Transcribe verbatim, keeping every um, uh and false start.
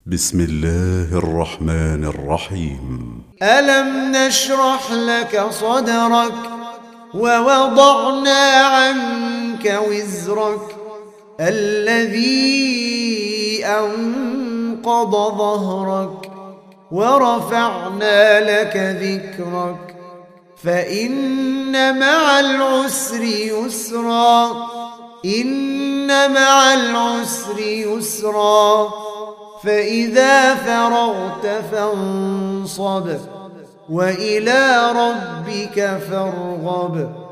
بسم الله الرحمن الرحيم. ألم نشرح لك صدرك ووضعنا عنك وزرك الذي أنقض ظهرك ورفعنا لك ذكرك فإن مع العسر يسرا إن مع العسر يسرا فإذا فرغت فانصب وإلى ربك فارغب.